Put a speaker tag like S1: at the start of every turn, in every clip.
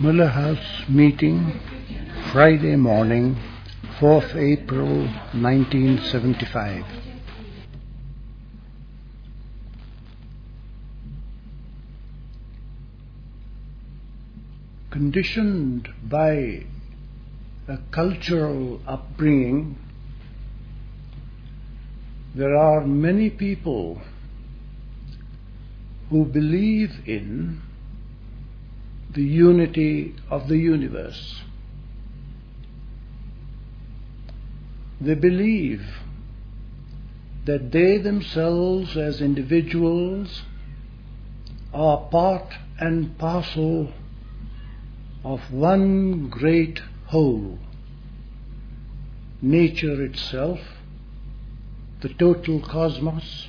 S1: Muller House meeting, Friday morning, 4th April 1975. Conditioned by a cultural upbringing, there are many people who believe in the unity of the universe. They believe that they themselves as individuals are part and parcel of one great whole, nature itself, the total cosmos,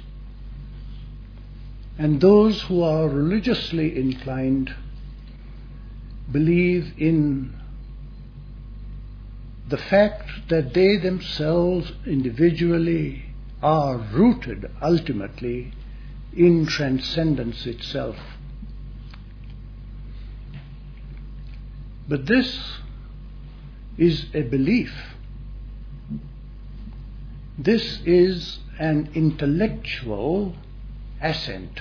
S1: and those who are religiously inclined believe in the fact that they themselves individually are rooted ultimately in transcendence itself. But this is a belief. This is an intellectual assent.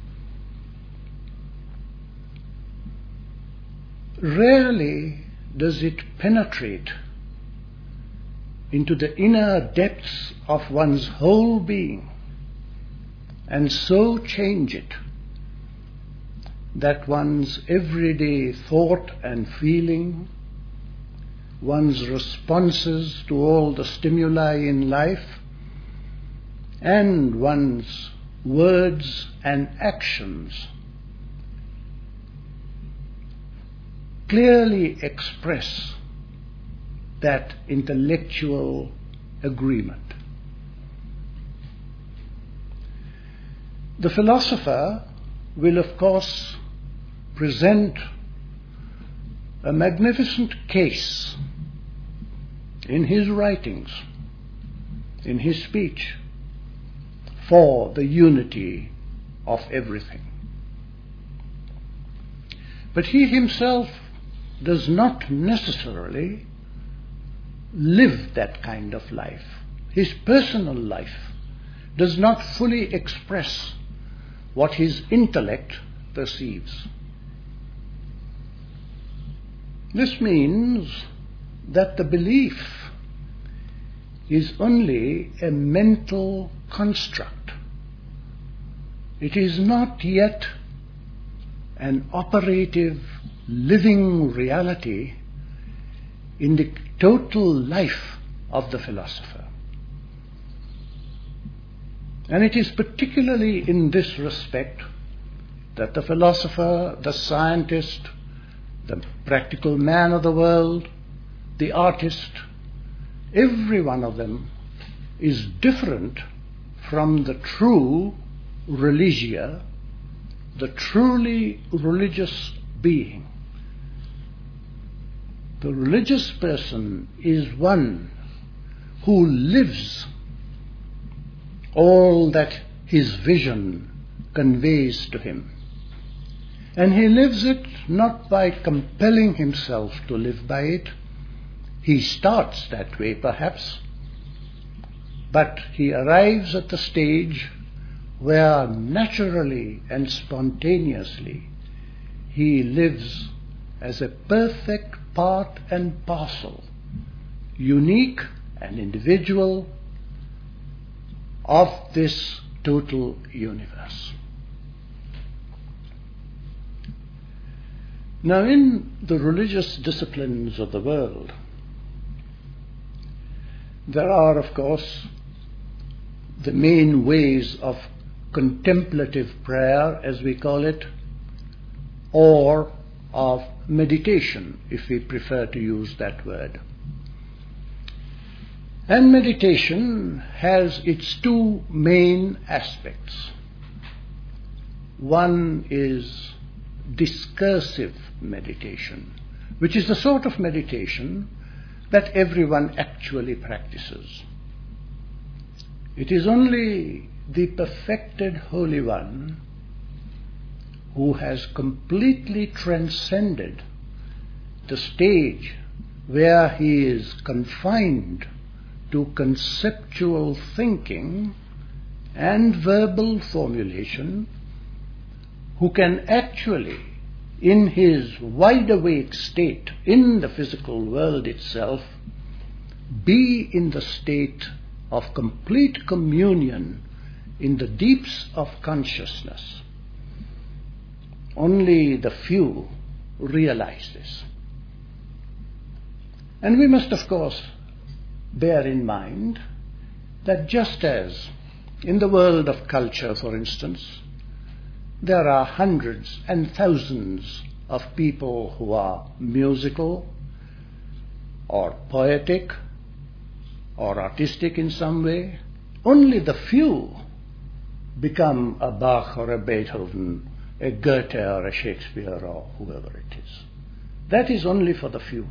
S1: Rarely does it penetrate into the inner depths of one's whole being and so change it that one's everyday thought and feeling, one's responses to all the stimuli in life, and one's words and actions clearly express that intellectual agreement. The philosopher will, of course, present a magnificent case in his writings, in his speech, for the unity of everything. But he himself does not necessarily live that kind of life. His personal life does not fully express what his intellect perceives. This means that the belief is only a mental construct. It is not yet an operative, living reality in the total life of the philosopher. And it is particularly in this respect that the philosopher, the scientist, the practical man of the world, the artist, every one of them is different from the true religia, the truly religious being. The religious person is one who lives all that his vision conveys to him. And he lives it not by compelling himself to live by it. He starts that way perhaps, but he arrives at the stage where naturally and spontaneously he lives as a perfect part and parcel, unique and individual of this total universe. Now, in the religious disciplines of the world, there are, of course, the main ways of contemplative prayer, as we call it, or of meditation, if we prefer to use that word. And meditation has its two main aspects. One is discursive meditation, which is the sort of meditation that everyone actually practices. It is only the perfected Holy One who has completely transcended the stage where he is confined to conceptual thinking and verbal formulation, who can actually, in his wide-awake state, in the physical world itself, be in the state of complete communion in the deeps of consciousness. Only the few realize this. And we must, of course, bear in mind that just as in the world of culture, for instance, there are hundreds and thousands of people who are musical or poetic or artistic in some way, only the few become a Bach or a Beethoven, a Goethe or a Shakespeare or whoever it is. That is only for the few.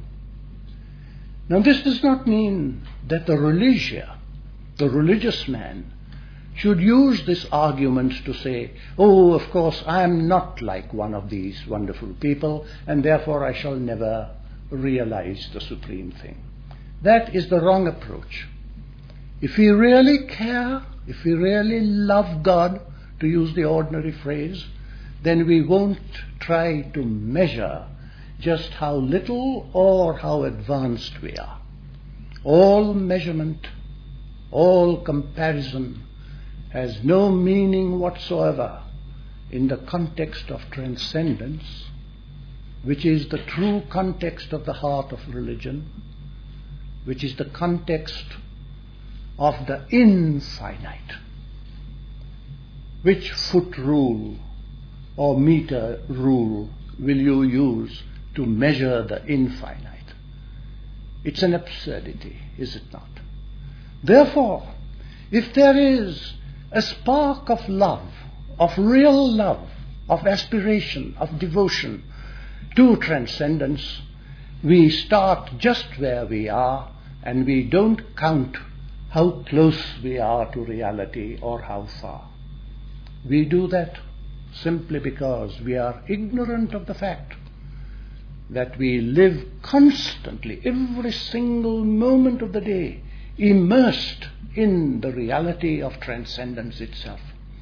S1: Now this does not mean that the religio, the religious man, should use this argument to say, oh, of course, I am not like one of these wonderful people, and therefore I shall never realize the supreme thing. That is the wrong approach. If we really care, if we really love God, to use the ordinary phrase, then we won't try to measure just how little or how advanced we are. All measurement, all comparison has no meaning whatsoever in the context of transcendence, which is the true context of the heart of religion, which is the context of the infinite. Which foot rule or meter rule will you use to measure the infinite? It's an absurdity, is it not? Therefore, if there is a spark of love, of real love, of aspiration, of devotion to transcendence, we start just where we are, and we don't count how close we are to reality or how far. We do that simply because we are ignorant of the fact that we live constantly, every single moment of the day, immersed in the reality of transcendence itself.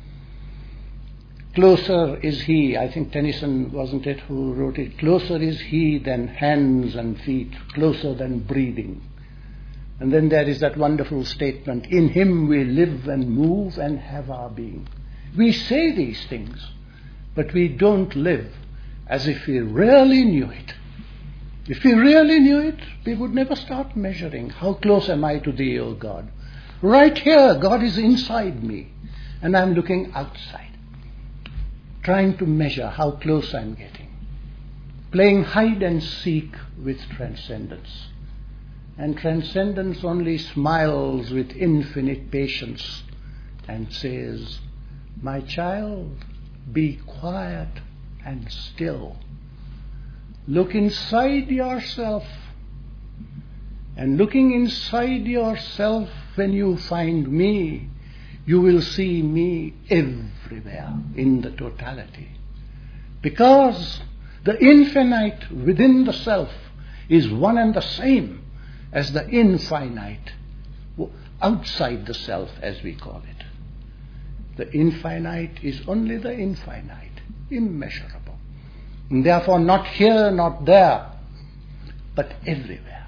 S1: Closer is he, I think Tennyson, wasn't it, who wrote it? Closer is he than hands and feet, closer than breathing. And then there is that wonderful statement, in him we live and move and have our being. We say these things, but we don't live as if we really knew it. If we really knew it, we would never start measuring. How close am I to thee, O God? Right here, God is inside me, and I'm looking outside, trying to measure how close I'm getting, playing hide and seek with transcendence. And transcendence only smiles with infinite patience and says, my child, be quiet and still. Look inside yourself. And looking inside yourself, when you find me, you will see me everywhere in the totality. Because the infinite within the self is one and the same as the infinite outside the self, as we call it. The infinite is only the infinite, immeasurable. And therefore not here, not there, but everywhere.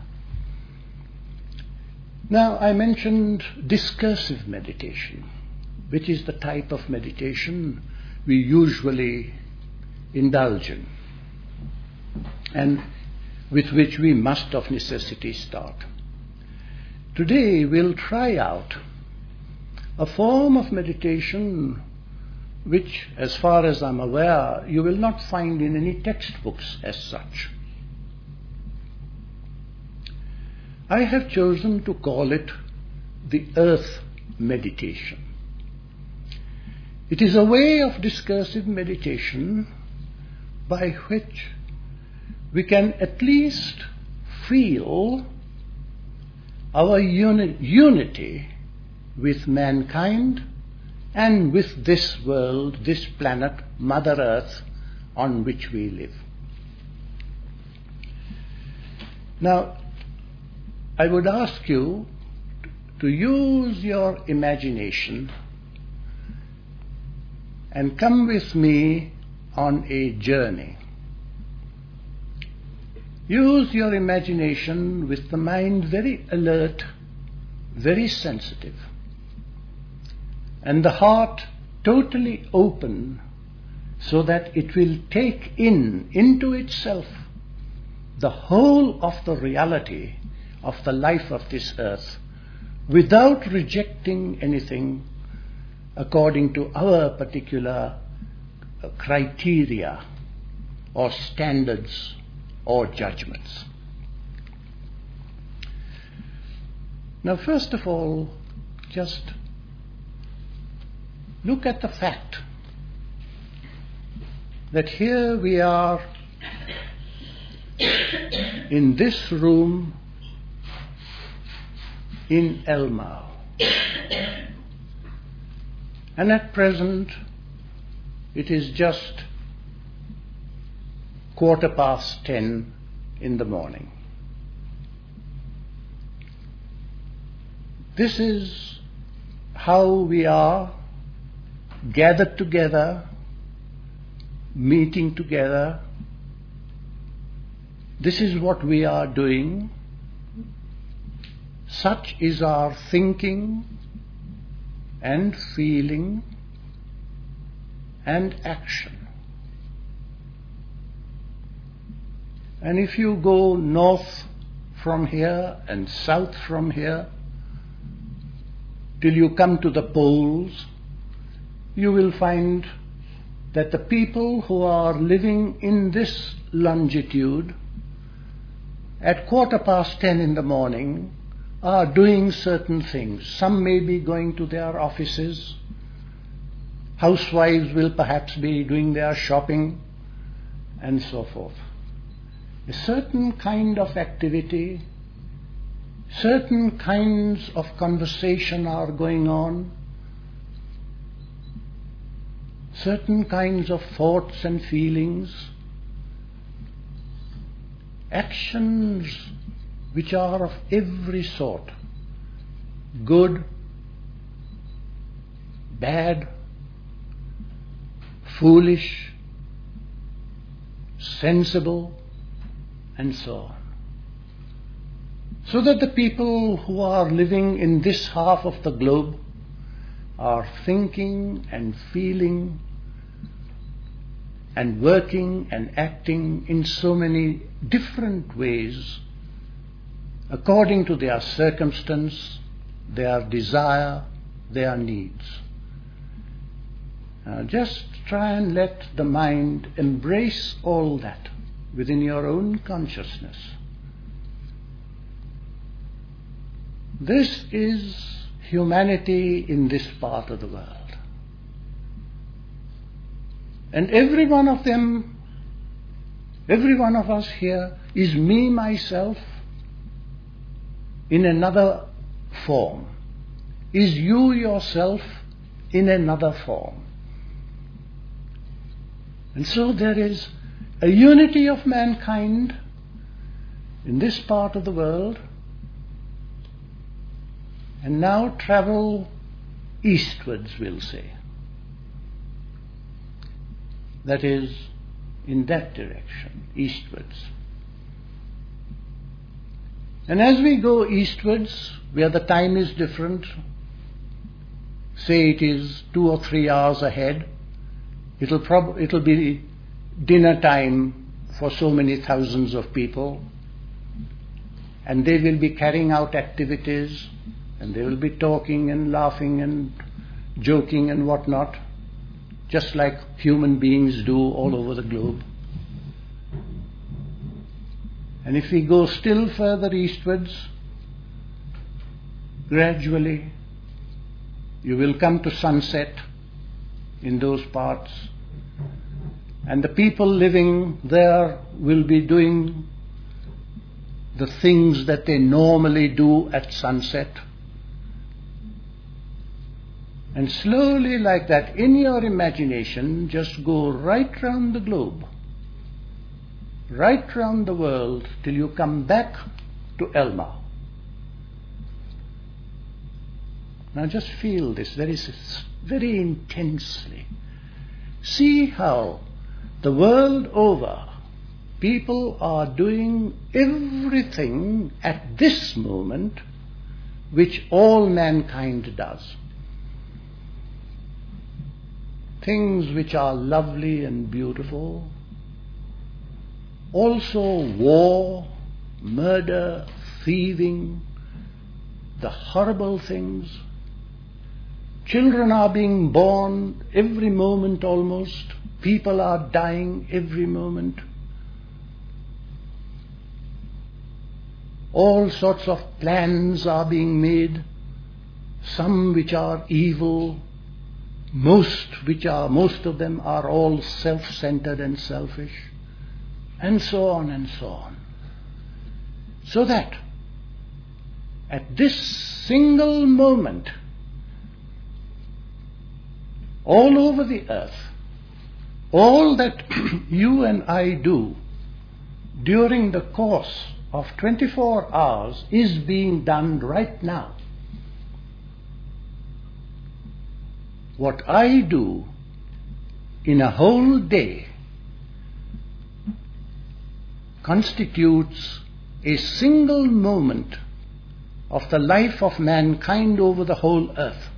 S1: Now, I mentioned discursive meditation, which is the type of meditation we usually indulge in, and with which we must of necessity start. Today we'll try out a form of meditation which, as far as I'm aware, you will not find in any textbooks as such. I have chosen to call it the earth meditation. It is a way of discursive meditation by which we can at least feel our unity with mankind and with this world, this planet, Mother Earth, on which we live. Now, I would ask you to use your imagination and come with me on a journey. Use your imagination with the mind very alert, very sensitive, and the heart totally open so that it will take into itself the whole of the reality of the life of this earth without rejecting anything according to our particular criteria or standards or judgments. Now, first of all, just look at the fact that here we are in this room in Elmau. And at present, it is just 10:15 in the morning. This is how we are gathered together, meeting together. This is what we are doing. Such is our thinking and feeling and action. And if you go north from here and south from here till you come to the poles, you will find that the people who are living in this longitude at 10:15 in the morning are doing certain things. Some may be going to their offices. Housewives will perhaps be doing their shopping and so forth. A certain kind of activity, certain kinds of conversation are going on, certain kinds of thoughts and feelings, actions which are of every sort, good, bad, foolish, sensible, and so on. So that the people who are living in this half of the globe are thinking and feeling and working and acting in so many different ways according to their circumstance, their desire, their needs. Now just try and let the mind embrace all that within your own consciousness. This is humanity in this part of the world. And every one of them, every one of us here is me, myself, in another form, is you yourself in another form. And so there is a unity of mankind in this part of the world. And now travel eastwards, we'll say. That is, in that direction, eastwards. And as we go eastwards, where the time is different, say it is 2 or 3 hours ahead, it'll be dinner time for so many thousands of people, and they will be carrying out activities, and they will be talking and laughing and joking and whatnot, just like human beings do all over the globe. And if we go still further eastwards, gradually you will come to sunset in those parts, and the people living there will be doing the things that they normally do at sunset. And slowly, like that, in your imagination, just go right round the globe. right round the world till you come back to Elma. Now just feel this very intensely. See how the world over people are doing everything at this moment which all mankind does. Things which are lovely and beautiful, also war, murder, thieving, the horrible things. Children are being born every moment almost. People are dying every moment. All sorts of plans are being made, some which are evil, most of them are all self-centered and selfish, and so on and so on. So that at this single moment, all over the earth, all that you and I do during the course of 24 hours is being done right now. What I do in a whole day constitutes a single moment of the life of mankind over the whole earth.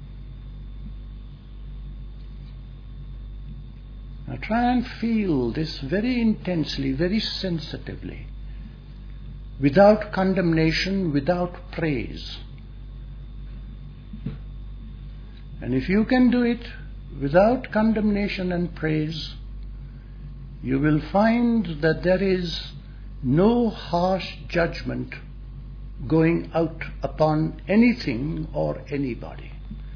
S1: Now try and feel this very intensely, very sensitively, without condemnation, without praise. And if you can do it without condemnation and praise, you will find that there is no harsh judgment going out upon anything or anybody.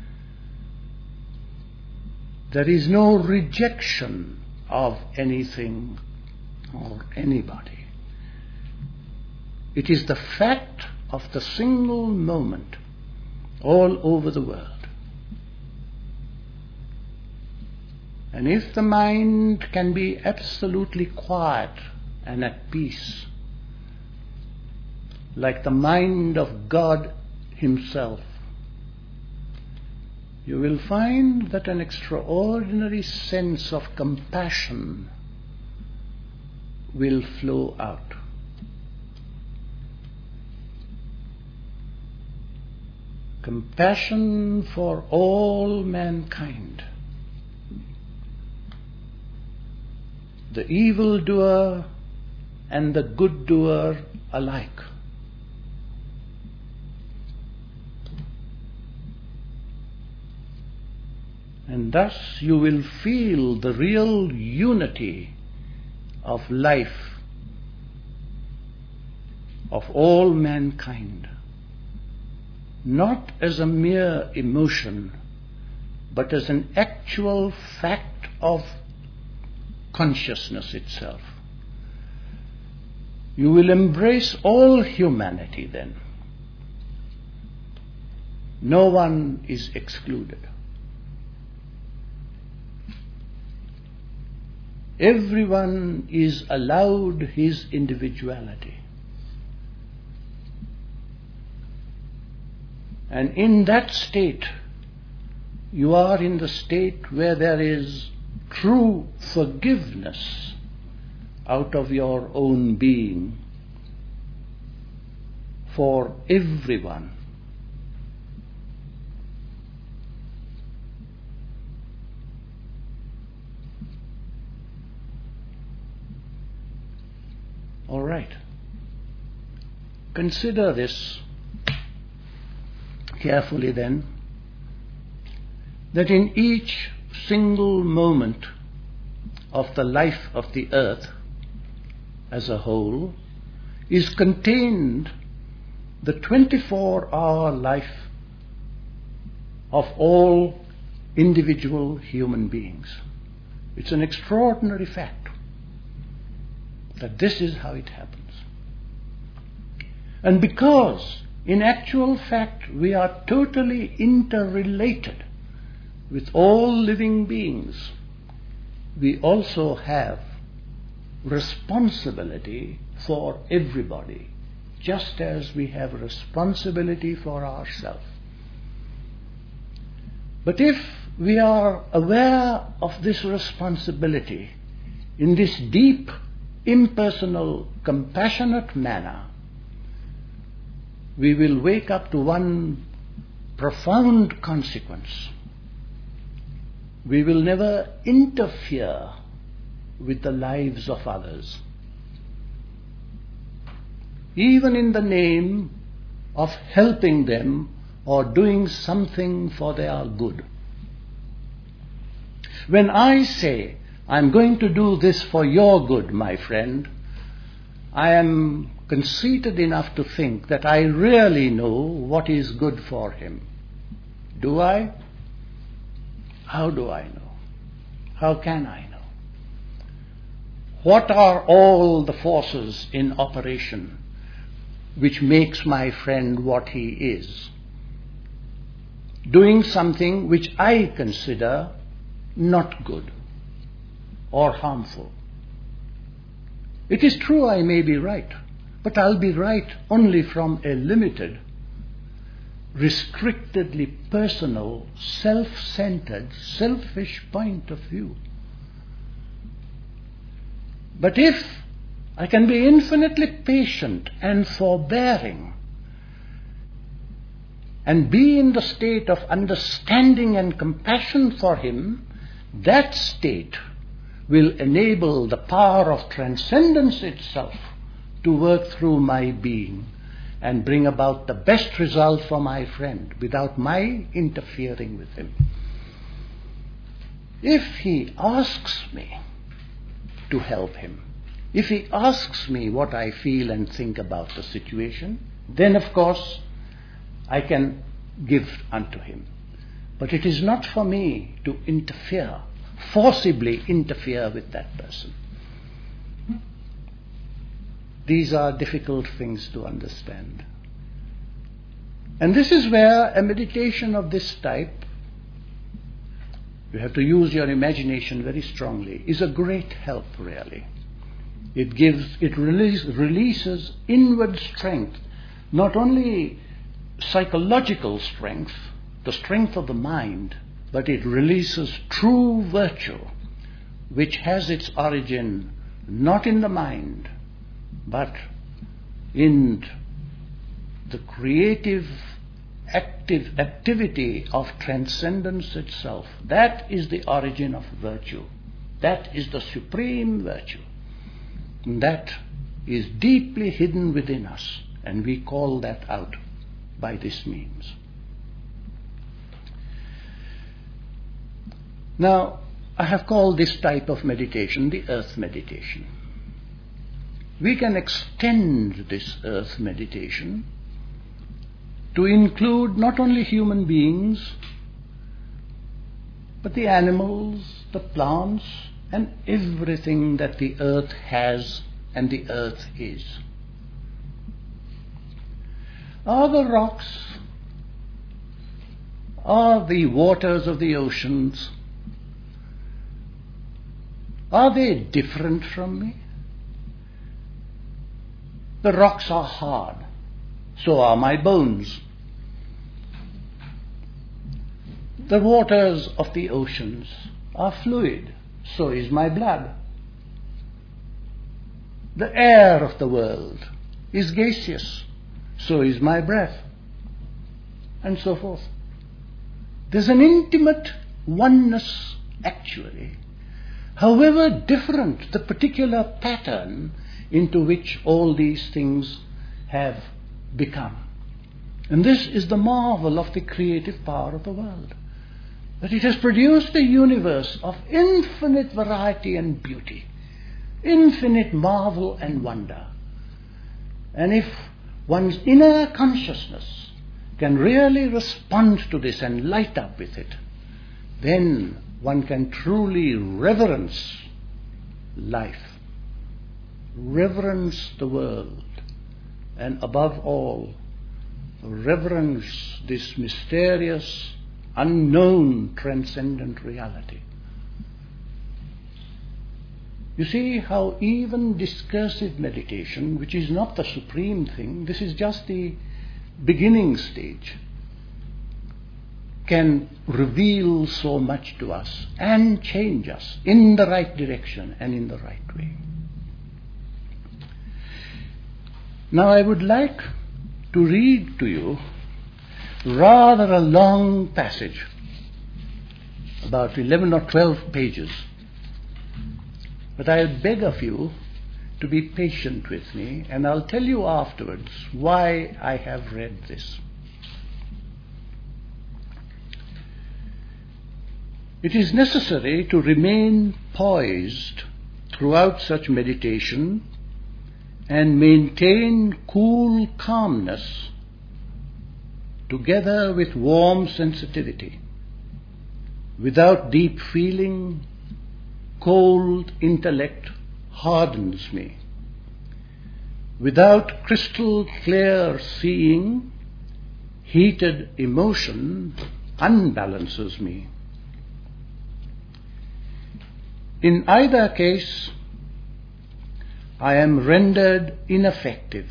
S1: There is no rejection of anything or anybody. It is the fact of the single moment all over the world. And if the mind can be absolutely quiet and at peace, like the mind of God Himself, you will find that an extraordinary sense of compassion will flow out. Compassion for all mankind. The evildoer and the good doer alike. And thus you will feel the real unity of life of all mankind, not as a mere emotion, but as an actual fact of consciousness itself. You will embrace all humanity then. No one is excluded. Everyone is allowed his individuality. And in that state, you are in the state where there is true forgiveness out of your own being for everyone. All right. Consider this carefully then, that in each single moment of the life of the earth as a whole is contained the 24-hour life of all individual human beings. It's an extraordinary fact that this is how it happens. And because in actual fact we are totally interrelated with all living beings, we also have responsibility for everybody, just as we have responsibility for ourselves. But if we are aware of this responsibility in this deep, impersonal, compassionate manner, we will wake up to one profound consequence. We will never interfere with the lives of others, even in the name of helping them or doing something for their good. When I say, I'm going to do this for your good, my friend, I am conceited enough to think that I really know what is good for him. Do I? How do I know? How can I know? What are all the forces in operation which makes my friend what he is? Doing something which I consider not good or harmful. It is true I may be right, but I'll be right only from a limited, restrictedly personal, self-centered, selfish point of view. But if I can be infinitely patient and forbearing and be in the state of understanding and compassion for him, that state will enable the power of transcendence itself to work through my being and bring about the best result for my friend without my interfering with him. If he asks me to help him, if he asks me what I feel and think about the situation, then of course I can give unto him. But it is not for me to interfere, forcibly interfere with that person. These are difficult things to understand. And this is where a meditation of this type, you have to use your imagination very strongly, is a great help, really. It releases inward strength, not only psychological strength, the strength of the mind, but it releases true virtue, which has its origin not in the mind, but in the creative activity of transcendence itself. That is the origin of virtue. That is the supreme virtue. And that is deeply hidden within us, and we call that out by this means. Now, I have called this type of meditation the earth meditation. We can extend this earth meditation to include not only human beings, but the animals, the plants, and everything that the earth has and the earth is. Are the rocks, are the waters of the oceans, are they different from me? The rocks are hard, so are my bones. The waters of the oceans are fluid, so is my blood. The air of the world is gaseous, so is my breath, and so forth. There's an intimate oneness, actually, however different the particular pattern into which all these things have become. And this is the marvel of the creative power of the world, that it has produced a universe of infinite variety and beauty, infinite marvel and wonder. And if one's inner consciousness can really respond to this and light up with it, then one can truly reverence life, reverence the world, and above all, reverence this mysterious, unknown, transcendent reality. You see how even discursive meditation, which is not the supreme thing, this is just the beginning stage, can reveal so much to us and change us in the right direction and in the right way. Now I would like to read to you rather a long passage, about 11 or 12 pages, but I beg of you to be patient with me, and I'll tell you afterwards why I have read this. It is necessary to remain poised throughout such meditation and maintain cool calmness together with warm sensitivity. Without deep feeling, cold intellect hardens me. Without crystal clear seeing, heated emotion unbalances me. In either case, I am rendered ineffective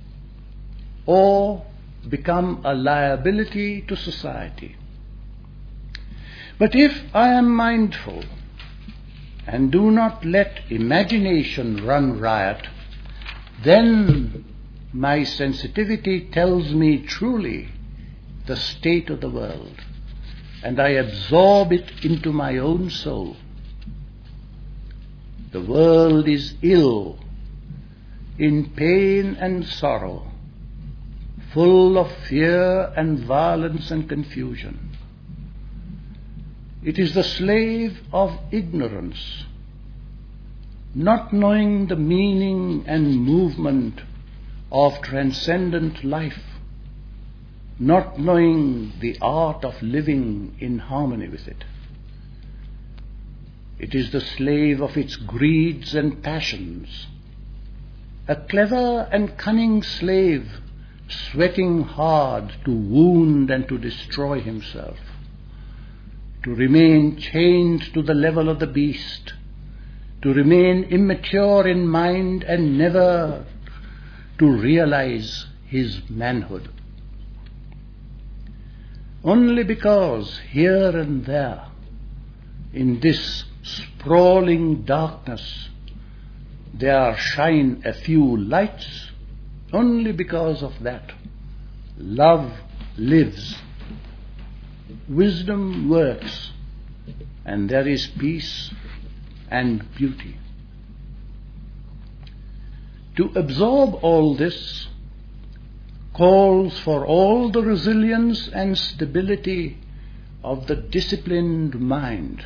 S1: or become a liability to society. But if I am mindful and do not let imagination run riot, then my sensitivity tells me truly the state of the world, and I absorb it into my own soul. The world is ill, in pain and sorrow, full of fear and violence and confusion. It is the slave of ignorance, not knowing the meaning and movement of transcendent life, not knowing the art of living in harmony with it. It is the slave of its greeds and passions, a clever and cunning slave, sweating hard to wound and to destroy himself, to remain chained to the level of the beast, to remain immature in mind and never to realize his manhood. Only because here and there, in this sprawling darkness, there shine a few lights, only because of that, love lives, wisdom works, and there is peace and beauty. To absorb all this calls for all the resilience and stability of the disciplined mind.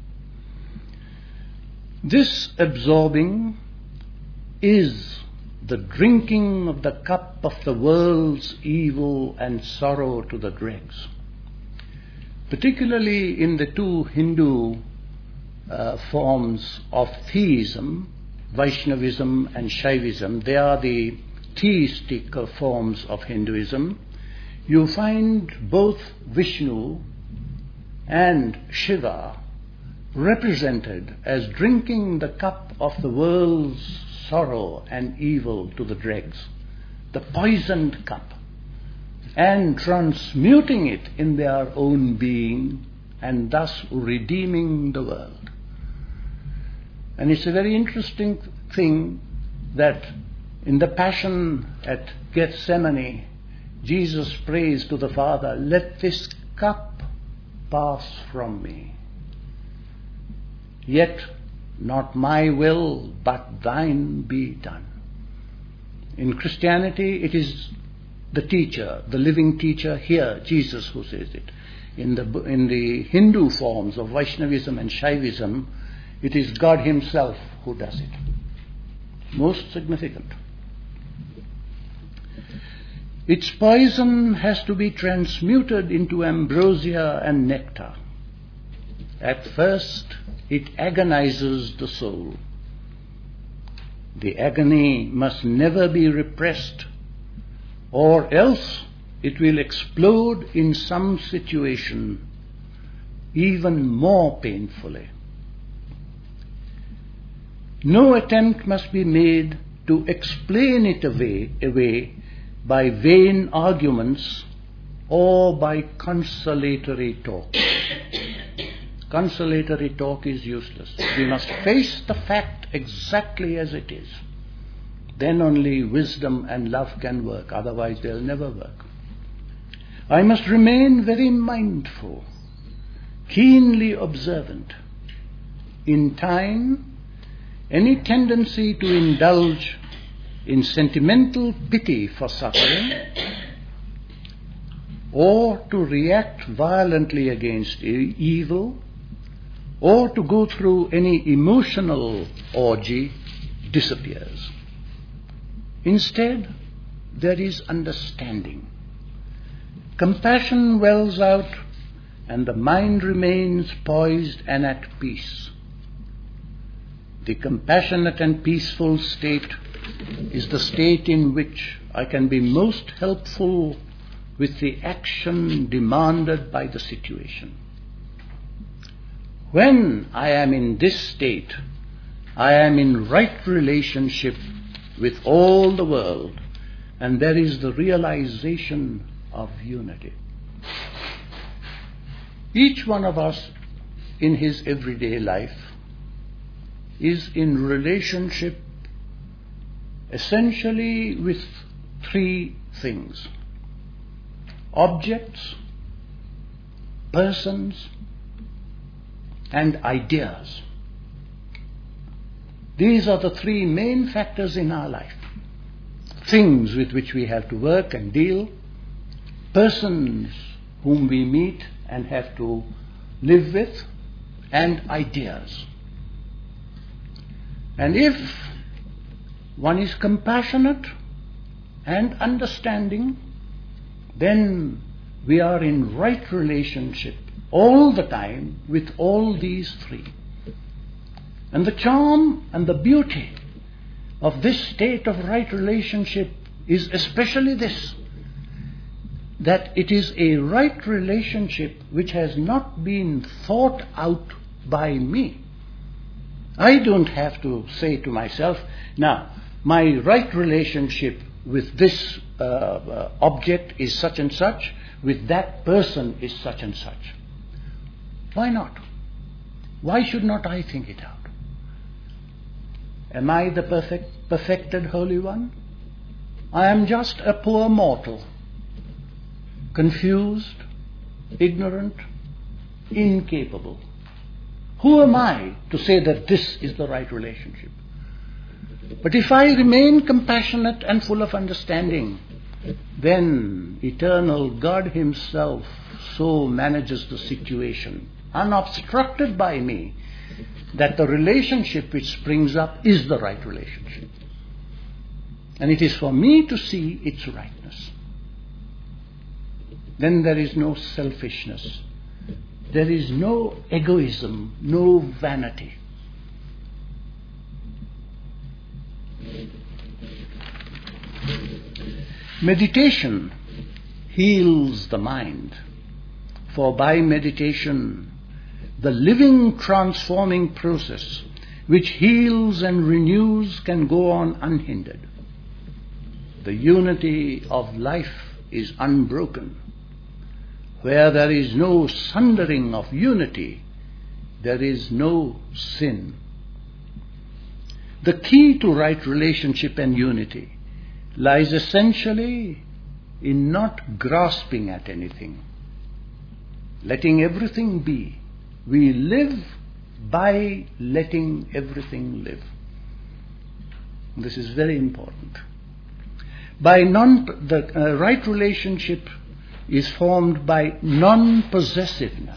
S1: This absorbing is the drinking of the cup of the world's evil and sorrow to the dregs. Particularly in the two Hindu forms of theism, Vaishnavism and Shaivism, they are the theistic forms of Hinduism. You find both Vishnu and Shiva represented as drinking the cup of the world's sorrow and evil to the dregs, the poisoned cup, and transmuting it in their own being and thus redeeming the world. And it's a very interesting thing that in the Passion at Gethsemane, Jesus prays to the Father, "Let this cup pass from me. Yet not my will, but thine be done." In Christianity, it is the teacher, the living teacher here, Jesus, who says it. In the Hindu forms of Vaishnavism and Shaivism, it is God himself who does it. Most significant. Its poison has to be transmuted into ambrosia and nectar. At first, it agonizes the soul. The agony must never be repressed, or else it will explode in some situation even more painfully. No attempt must be made to explain it away by vain arguments or by consolatory talk. Consolatory talk is useless. We must face the fact exactly as it is. Then only wisdom and love can work, otherwise they'll never work. I must remain very mindful, keenly observant. In time, any tendency to indulge in sentimental pity for suffering or to react violently against evil or to go through any emotional orgy disappears. Instead, there is understanding. Compassion wells out and the mind remains poised and at peace. The compassionate and peaceful state is the state in which I can be most helpful with the action demanded by the situation. When I am in this state, I am in right relationship with all the world, and there is the realization of unity. Each one of us in his everyday life is in relationship essentially with three things: objects, persons, and ideas. These are the three main factors in our life. Things with which we have to work and deal, persons whom we meet and have to live with, and ideas. And if one is compassionate and understanding, then we are in right relationship all the time with all these three. And the charm and the beauty of this state of right relationship is especially this, that it is a right relationship which has not been thought out by me. I don't have to say to myself, now, my right relationship with this object is such and such, with that person is such and such. Why not? Why should not I think it out? Am I the perfected Holy One? I am just a poor mortal, confused, ignorant, incapable. Who am I to say that this is the right relationship? But if I remain compassionate and full of understanding, then eternal God Himself so manages the situation, unobstructed by me, that the relationship which springs up is the right relationship. And it is for me to see its rightness. Then there is no selfishness. There is no egoism, no vanity. Meditation heals the mind, for by meditation the living transforming process which heals and renews can go on unhindered. The unity of life is unbroken. Where there is no sundering of unity, there is no sin. The key to right relationship and unity lies essentially in not grasping at anything, letting everything be. We live by letting everything live. This is very important. The right relationship is formed by non-possessiveness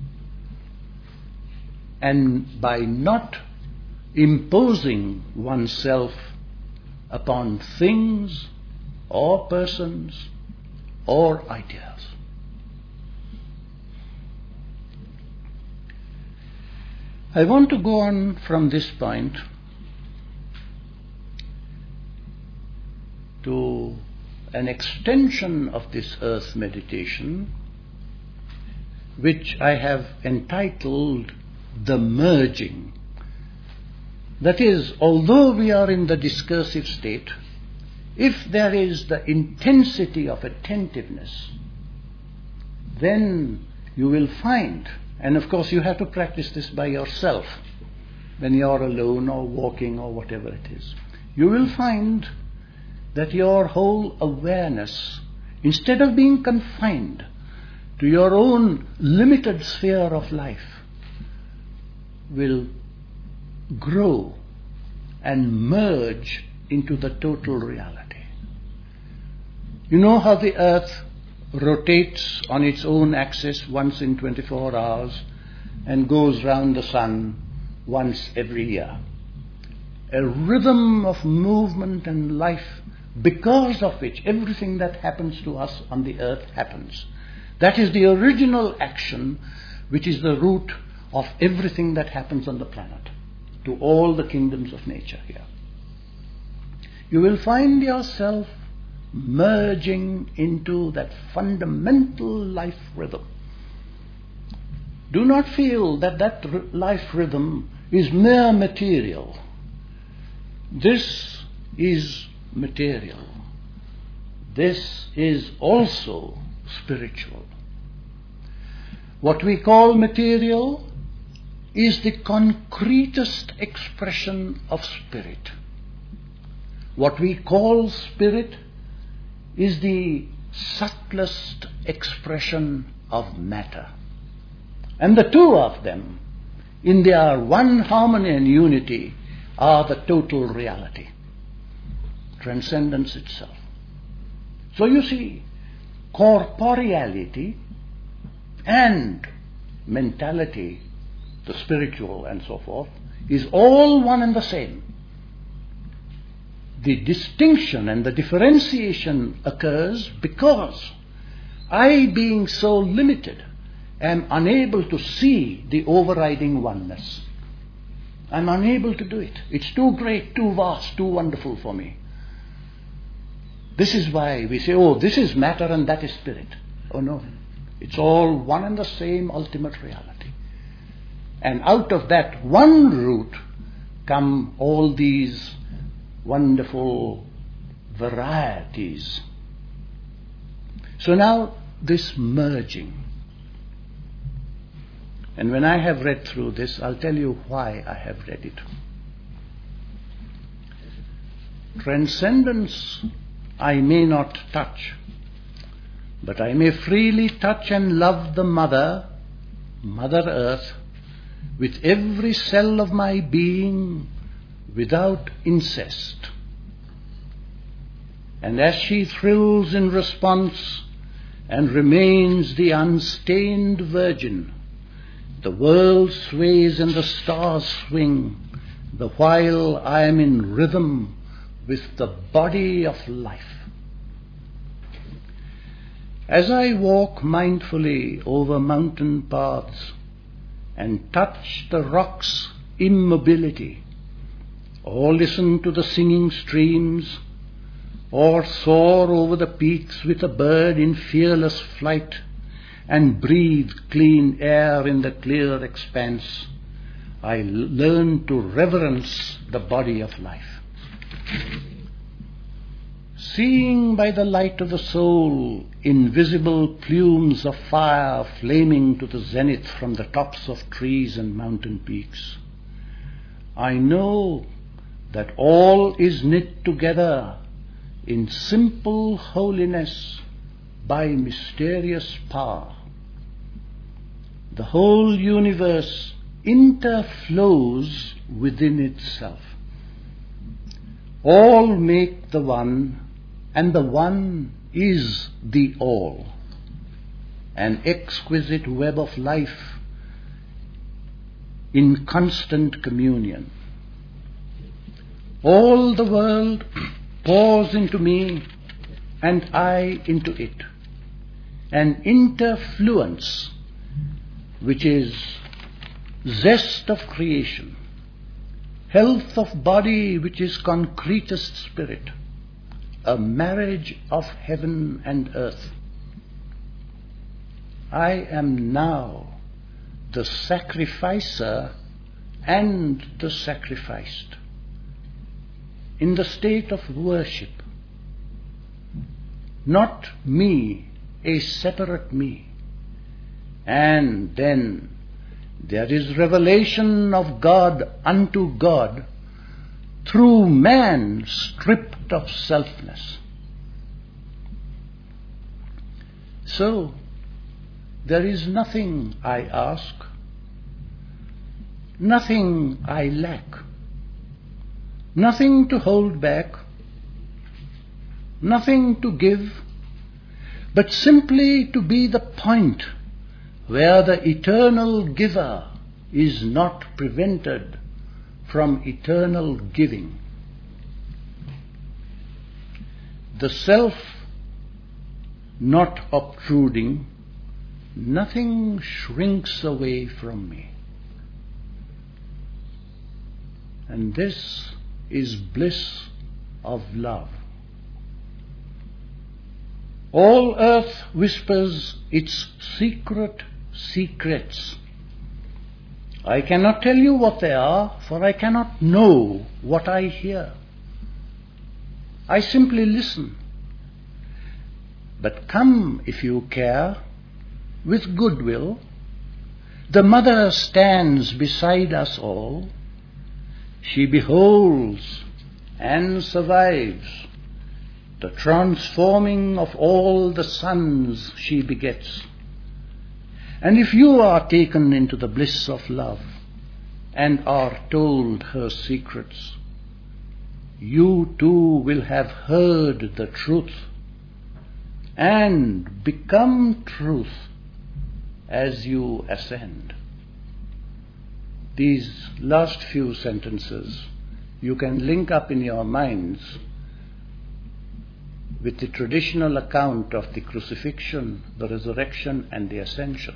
S1: and by not imposing oneself upon things or persons or ideas. I want to go on from this point to an extension of this earth meditation, which I have entitled The Merging. That is, although we are in the discursive state, if there is the intensity of attentiveness, then you will find, and of course you have to practice this by yourself, when you are alone or walking or whatever it is, you will find that your whole awareness, instead of being confined to your own limited sphere of life, will grow and merge into the total reality. You know how the earth rotates on its own axis once in 24 hours and goes round the sun once every year. A rhythm of movement and life, because of which everything that happens to us on the earth happens. That is the original action which is the root of everything that happens on the planet, to all the kingdoms of nature here. You will find yourself merging into that fundamental life rhythm. Do not feel that that life rhythm is mere material. This is material. This is also spiritual. What we call material is the concretest expression of spirit. What we call spirit is the subtlest expression of matter. And the two of them, in their one harmony and unity, are the total reality, transcendence itself. So you see, corporeality and mentality, the spiritual and so forth, is all one and the same. The distinction and the differentiation occurs because I, being so limited, am unable to see the overriding oneness. I'm unable to do it. It's too great, too vast, too wonderful for me. This is why we say, oh, this is matter and that is spirit. Oh no, it's all one and the same ultimate reality. And out of that one root come all these wonderful varieties. So now this merging. And when I have read through this, I'll tell you why I have read it. Transcendence I may not touch, but I may freely touch and love the Mother Earth, with every cell of my being, without incest. And as she thrills in response and remains the unstained virgin, the world sways and the stars swing, the while I am in rhythm with the body of life. As I walk mindfully over mountain paths and touch the rock's immobility, or listen to the singing streams, or soar over the peaks with a bird in fearless flight, and breathe clean air in the clear expanse, I learn to reverence the body of life. Seeing by the light of the soul invisible plumes of fire flaming to the zenith from the tops of trees and mountain peaks, I know that all is knit together in simple holiness by mysterious power. The whole universe interflows within itself. All make the one, and the one is the all. An exquisite web of life in constant communion. All the world pours into me, and I into it. An interfluence which is zest of creation, health of body which is concretest spirit, a marriage of heaven and earth. I am now the sacrificer and the sacrificed, in the state of worship. Not me, a separate me. And then there is revelation of God unto God through man stripped of selfness. So, there is nothing I ask, nothing I lack, nothing to hold back, nothing to give, but simply to be the point where the eternal giver is not prevented from eternal giving. The self not obtruding, nothing shrinks away from me. And this is bliss of love. All earth whispers its secret secrets. I cannot tell you what they are, for I cannot know what I hear. I simply listen. But come, if you care, with goodwill. The mother stands beside us all. She beholds and survives the transforming of all the sons she begets. And if you are taken into the bliss of love and are told her secrets, you too will have heard the truth and become truth as you ascend. These last few sentences you can link up in your minds with the traditional account of the crucifixion, the resurrection, and the ascension.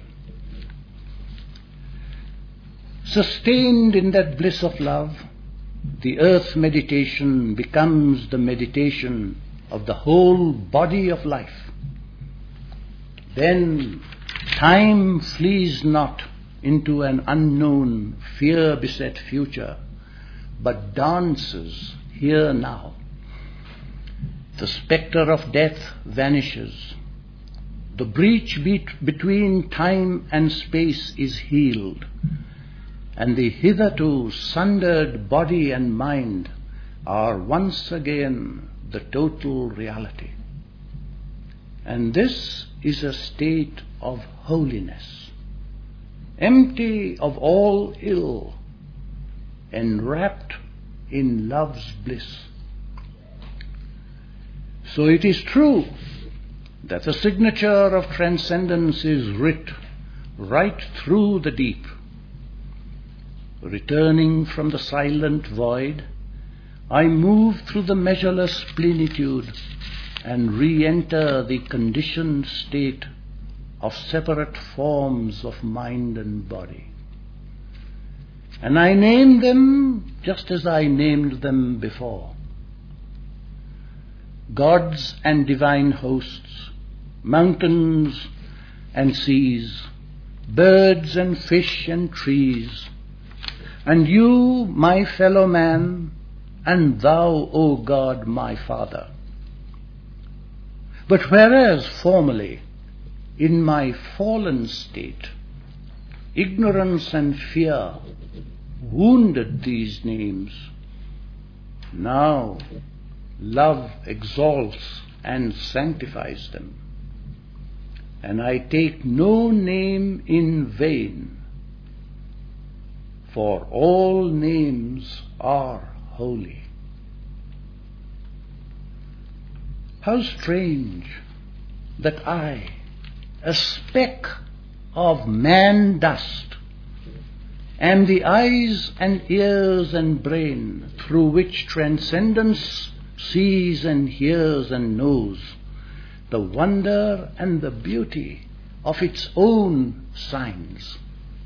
S1: Sustained in that bliss of love, the earth meditation becomes the meditation of the whole body of life. Then time flees not into an unknown, fear-beset future, but dances here now. The spectre of death vanishes. The breach between time and space is healed, and the hitherto sundered body and mind are once again the total reality. And this is a state of holiness, empty of all ill, enwrapped in love's bliss. So it is true that the signature of transcendence is writ right through the deep. Returning from the silent void, I move through the measureless plenitude and re-enter the conditioned state of separate forms of mind and body. And I name them just as I named them before. Gods and divine hosts, mountains and seas, birds and fish and trees, and you, my fellow man, and thou, O God, my Father. But whereas formerly, in my fallen state, ignorance and fear wounded these names, now love exalts and sanctifies them. And I take no name in vain, for all names are holy. How strange that I, a speck of man dust, am the eyes and ears and brain through which transcendence sees and hears and knows the wonder and the beauty of its own signs.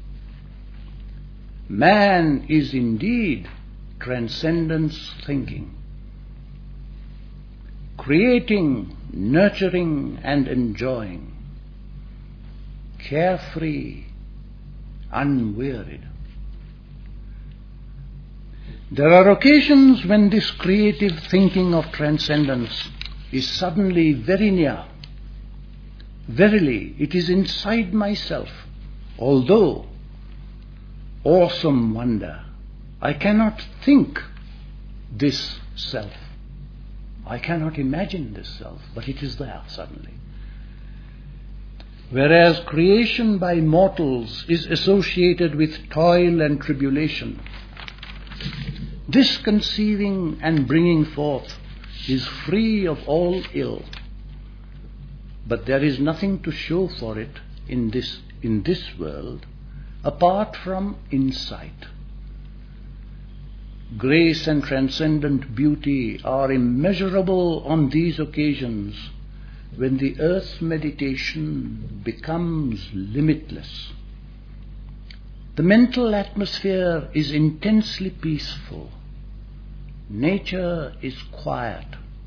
S1: Man is indeed transcendence thinking, creating, nurturing, and enjoying, carefree, unwearied. There are occasions when this creative thinking of transcendence is suddenly very near. Verily, it is inside myself, although, awesome wonder, I cannot think this self. I cannot imagine this self, but it is there suddenly. Whereas creation by mortals is associated with toil and tribulation, this conceiving and bringing forth is free of all ill. But there is nothing to show for it in this world apart from insight. Grace and transcendent beauty are immeasurable on these occasions when the earth's meditation becomes limitless. The mental atmosphere is intensely peaceful. Nature is quiet.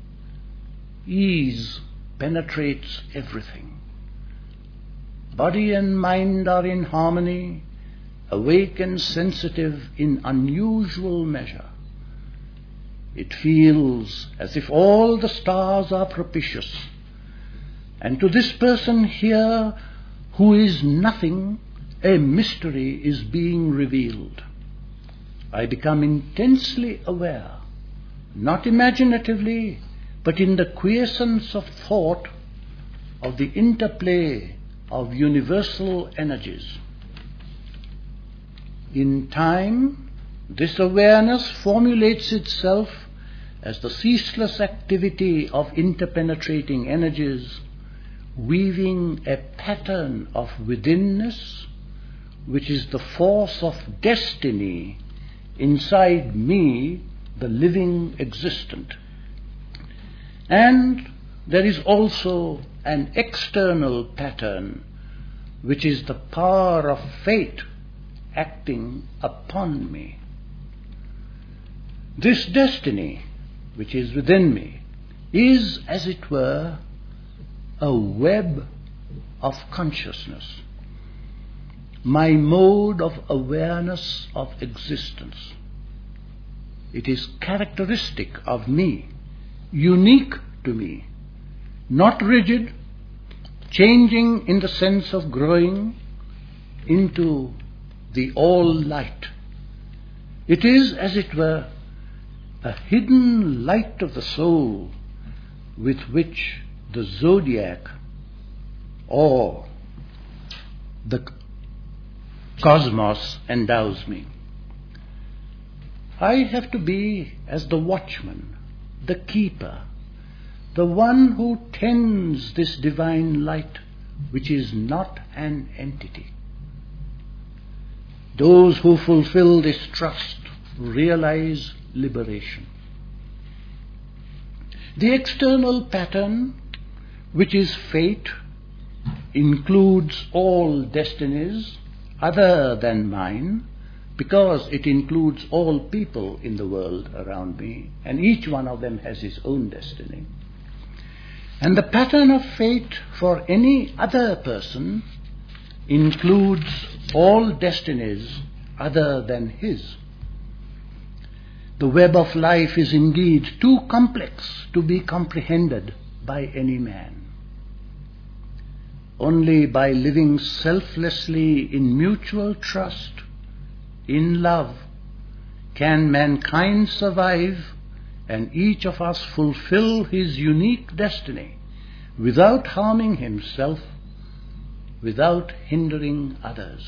S1: Ease penetrates everything. Body and mind are in harmony, awake and sensitive in unusual measure. It feels as if all the stars are propitious, and to this person here who is nothing, a mystery is being revealed. I become intensely aware, not imaginatively, but in the quiescence of thought, of the interplay of universal energies. In time, this awareness formulates itself as the ceaseless activity of interpenetrating energies, weaving a pattern of withinness, which is the force of destiny inside me, the living existent. And there is also an external pattern, which is the power of fate acting upon me. This destiny, which is within me, is, as it were, a web of consciousness, my mode of awareness of existence. It is characteristic of me, unique to me, not rigid, changing in the sense of growing into the all-light. It is, as it were, a hidden light of the soul with which the zodiac or the cosmos endows me. I have to be as the watchman, the keeper, the one who tends this divine light, which is not an entity. Those who fulfill this trust realize liberation. The external pattern, which is fate, includes all destinies other than mine, because it includes all people in the world around me, and each one of them has his own destiny. And the pattern of fate for any other person includes all destinies other than his. The web of life is indeed too complex to be comprehended by any man. Only by living selflessly in mutual trust, in love, can mankind survive and each of us fulfill his unique destiny without harming himself, without hindering others.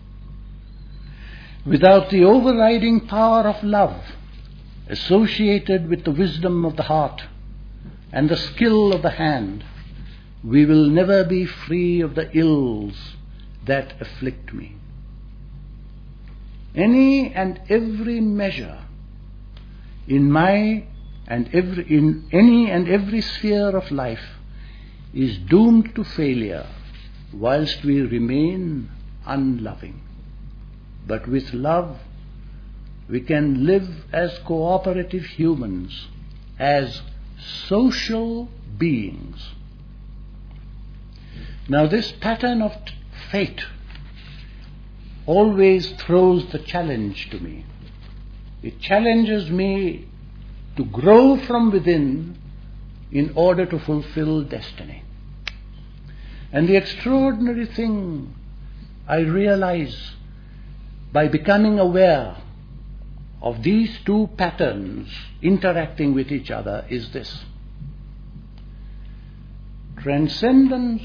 S1: Without the overriding power of love, associated with the wisdom of the heart and the skill of the hand, we will never be free of the ills that afflict me. Any and every measure in any and every sphere of life is doomed to failure whilst we remain unloving. But with love, we can live as cooperative humans, as social beings. Now, this pattern of fate always throws the challenge to me. It challenges me to grow from within in order to fulfill destiny. And the extraordinary thing I realize by becoming aware of these two patterns interacting with each other is this. Transcendence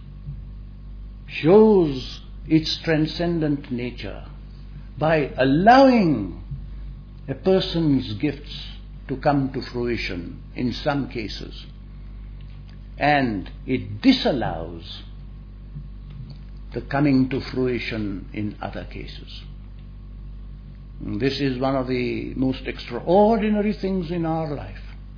S1: shows its transcendent nature by allowing a person's gifts to come to fruition in some cases, and it disallows the coming to fruition in other cases. This is one of the most extraordinary things in our life.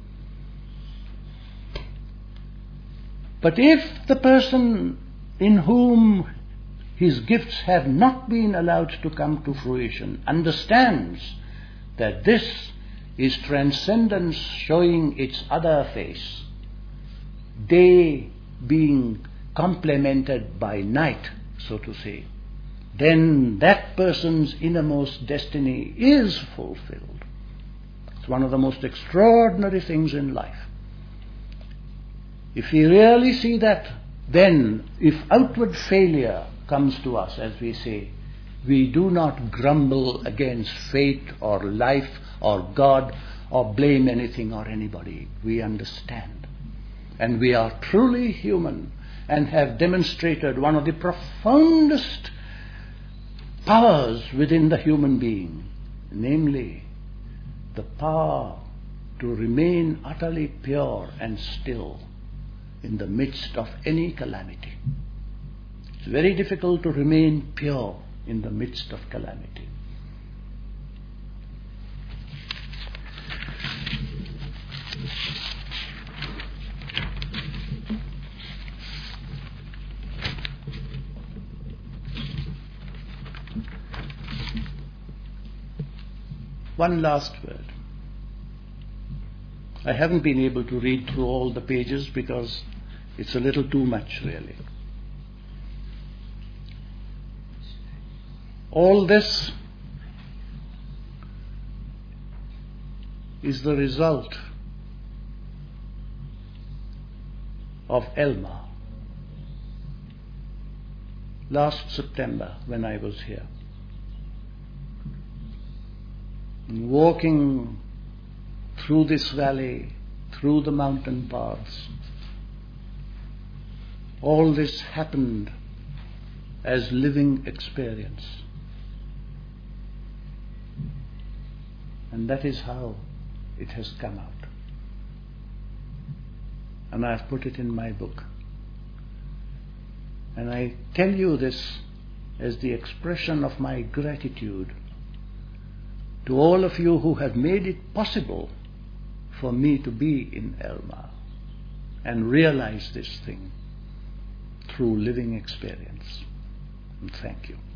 S1: But if the person in whom his gifts have not been allowed to come to fruition understands that this is transcendence showing its other face, day being complemented by night, so to say, then that person's innermost destiny is fulfilled. It's one of the most extraordinary things in life. If we really see that, then if outward failure comes to us, as we say, we do not grumble against fate or life or God or blame anything or anybody. We understand. And we are truly human and have demonstrated one of the profoundest powers within the human being, namely the power to remain utterly pure and still in the midst of any calamity. It's very difficult to remain pure in the midst of calamity. One last word. I haven't been able to read through all the pages because it's a little too much, really. All this is the result of Elma. Last September, when I was here, walking through this valley, through the mountain paths, all this happened as living experience. And that is how it has come out. And I have put it in my book. And I tell you this as the expression of my gratitude to all of you who have made it possible for me to be in Elma and realize this thing through living experience. And thank you.